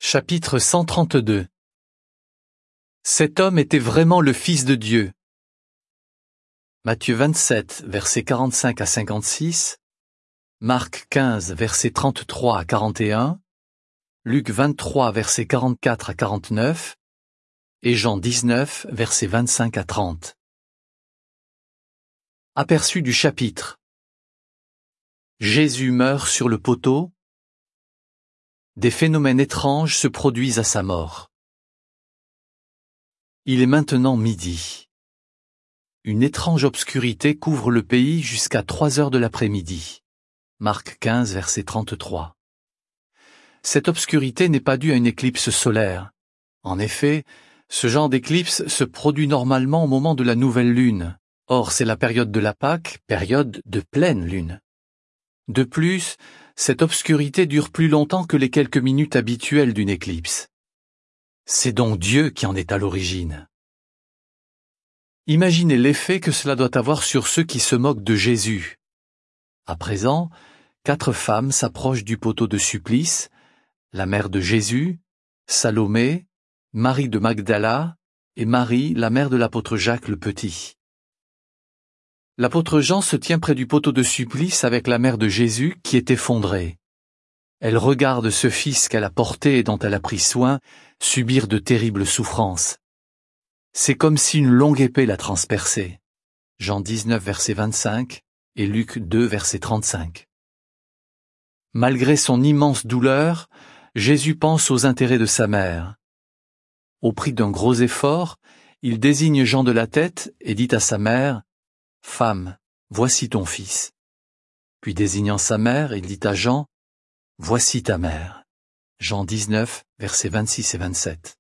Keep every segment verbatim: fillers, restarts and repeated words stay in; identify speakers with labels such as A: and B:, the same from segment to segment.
A: Chapitre cent trente-deux. Cet homme était vraiment le Fils de Dieu. Matthieu vingt-sept, versets quarante-cinq à cinquante-six, Marc quinze, versets trente-trois à quarante et un, Luc vingt-trois, versets quarante-quatre à quarante-neuf, et Jean dix-neuf, versets vingt-cinq à trente. Aperçu du chapitre. Jésus meurt sur le poteau. Des phénomènes étranges se produisent à sa mort. Il est maintenant midi. Une étrange obscurité couvre le pays jusqu'à trois heures de l'après-midi. Marc quinze, verset trente-trois. Cette obscurité n'est pas due à une éclipse solaire. En effet, ce genre d'éclipse se produit normalement au moment de la nouvelle lune. Or, c'est la période de la Pâque, période de pleine lune. De plus, cette obscurité dure plus longtemps que les quelques minutes habituelles d'une éclipse. C'est donc Dieu qui en est à l'origine. Imaginez l'effet que cela doit avoir sur ceux qui se moquent de Jésus. À présent, quatre femmes s'approchent du poteau de supplice, la mère de Jésus, Salomé, Marie de Magdala et Marie, la mère de l'apôtre Jacques le Petit. L'apôtre Jean se tient près du poteau de supplice avec la mère de Jésus qui est effondrée. Elle regarde ce fils qu'elle a porté et dont elle a pris soin subir de terribles souffrances. C'est comme si une longue épée l'a transpercé. Jean dix-neuf, verset vingt-cinq et Luc deux, verset trente-cinq. Malgré son immense douleur, Jésus pense aux intérêts de sa mère. Au prix d'un gros effort, il désigne Jean de la tête et dit à sa mère: « Femme, voici ton fils. » Puis désignant sa mère, il dit à Jean: « Voici ta mère. » Jean dix-neuf, versets vingt-six et vingt-sept.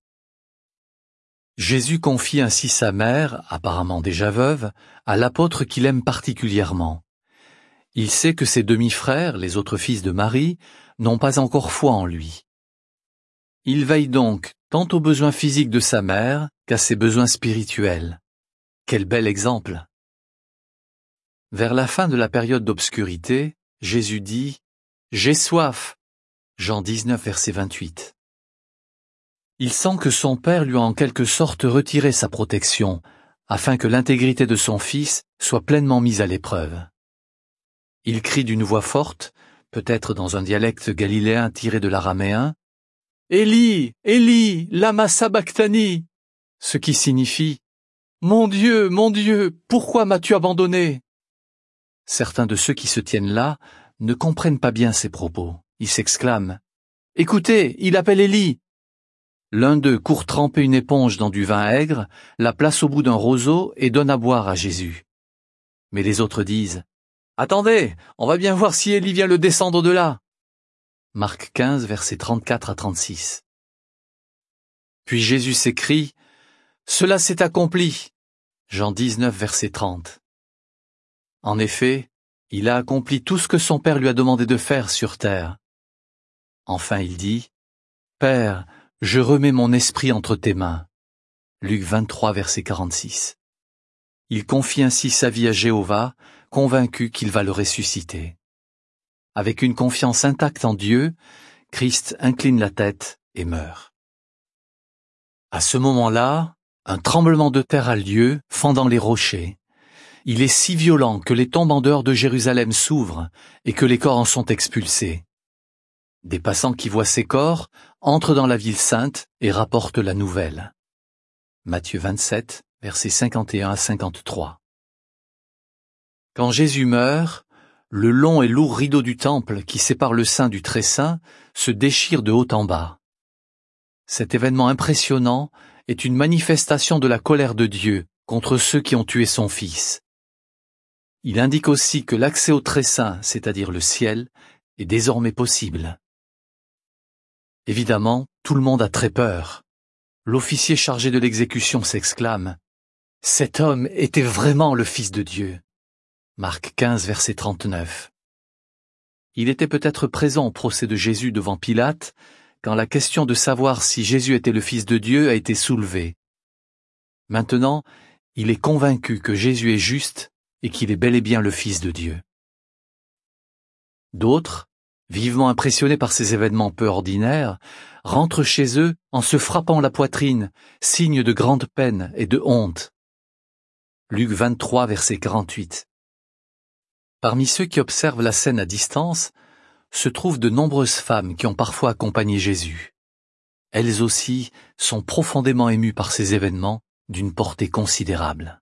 A: Jésus confie ainsi sa mère, apparemment déjà veuve, à l'apôtre qu'il aime particulièrement. Il sait que ses demi-frères, les autres fils de Marie, n'ont pas encore foi en lui. Il veille donc tant aux besoins physiques de sa mère qu'à ses besoins spirituels. Quel bel exemple! Vers la fin de la période d'obscurité, Jésus dit « J'ai soif » Jean dix-neuf, verset vingt-huit. Il sent que son père lui a en quelque sorte retiré sa protection, afin que l'intégrité de son fils soit pleinement mise à l'épreuve. Il crie d'une voix forte, peut-être dans un dialecte galiléen tiré de l'araméen, « Élie, Élie, lama sabachthani » ce qui signifie « Mon Dieu, mon Dieu, pourquoi m'as-tu abandonné » Certains de ceux qui se tiennent là ne comprennent pas bien ces propos. Ils s'exclament « Écoutez, il appelle Élie !» L'un d'eux court tremper une éponge dans du vin aigre, la place au bout d'un roseau et donne à boire à Jésus. Mais les autres disent « Attendez, on va bien voir si Élie vient le descendre de là !» Marc quinze, versets trente-quatre à trente-six. Puis Jésus s'écrie « Cela s'est accompli !» Jean dix-neuf, verset trente. En effet, il a accompli tout ce que son Père lui a demandé de faire sur terre. Enfin il dit « Père, je remets mon esprit entre tes mains. » Luc vingt-trois, verset quarante-six. Il confie ainsi sa vie à Jéhovah, convaincu qu'il va le ressusciter. Avec une confiance intacte en Dieu, Christ incline la tête et meurt. À ce moment-là, un tremblement de terre a lieu, fendant les rochers. Il est si violent que les tombes en dehors de Jérusalem s'ouvrent et que les corps en sont expulsés. Des passants qui voient ces corps entrent dans la ville sainte et rapportent la nouvelle. Matthieu vingt-sept, versets cinquante et un à cinquante-trois. Quand Jésus meurt, le long et lourd rideau du temple qui sépare le saint du très saint se déchire de haut en bas. Cet événement impressionnant est une manifestation de la colère de Dieu contre ceux qui ont tué son Fils. Il indique aussi que l'accès au très saint, c'est-à-dire le ciel, est désormais possible. Évidemment, tout le monde a très peur. L'officier chargé de l'exécution s'exclame « Cet homme était vraiment le Fils de Dieu » Marc quinze, verset trente-neuf. Il était peut-être présent au procès de Jésus devant Pilate, quand la question de savoir si Jésus était le Fils de Dieu a été soulevée. Maintenant, il est convaincu que Jésus est juste et qu'il est bel et bien le Fils de Dieu. D'autres, vivement impressionnés par ces événements peu ordinaires, rentrent chez eux en se frappant la poitrine, signe de grande peine et de honte. Luc vingt-trois, verset quarante-huit. Parmi ceux qui observent la scène à distance, se trouvent de nombreuses femmes qui ont parfois accompagné Jésus. Elles aussi sont profondément émues par ces événements d'une portée considérable.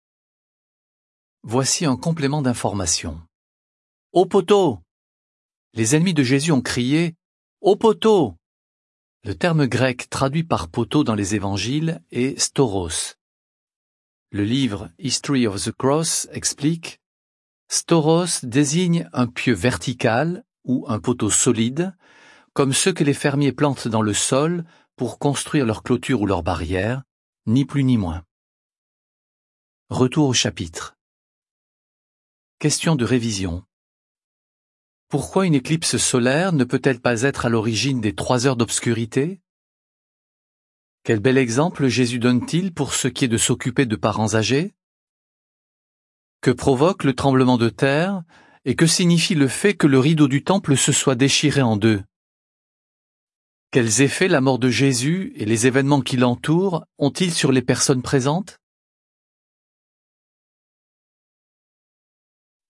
A: Voici un complément d'information. Au poteau! Les ennemis de Jésus ont crié « Au poteau !» Le terme grec traduit par poteau dans les évangiles est stauros. Le livre History of the Cross explique « Stauros désigne un pieu vertical ou un poteau solide, comme ceux que les fermiers plantent dans le sol pour construire leur clôture ou leur barrière, ni plus ni moins. » Retour au chapitre. Question de révision. Pourquoi une éclipse solaire ne peut-elle pas être à l'origine des trois heures d'obscurité? Quel bel exemple Jésus donne-t-il pour ce qui est de s'occuper de parents âgés? Que provoque le tremblement de terre et que signifie le fait que le rideau du temple se soit déchiré en deux? Quels effets la mort de Jésus et les événements qui l'entourent ont-ils sur les personnes présentes?